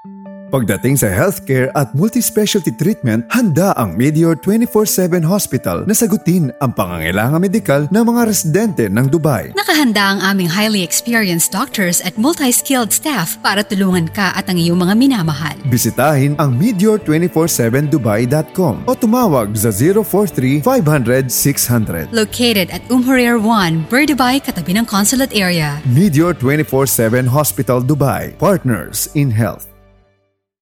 Pagdating sa healthcare at multi-specialty treatment, handa ang Medeor 24/7 Hospital na sagutin ang pangangailangan medikal ng mga residente ng Dubai. Nakahanda ang aming highly experienced doctors at multi-skilled staff para tulungan ka at ang iyong mga minamahal. Bisitahin ang Medeor247dubai.com o tumawag sa 043-500-600. Located at Hurir 1, Dubai, katabi ng Consulate area. Medeor 24/7 Hospital Dubai. Partners in Health.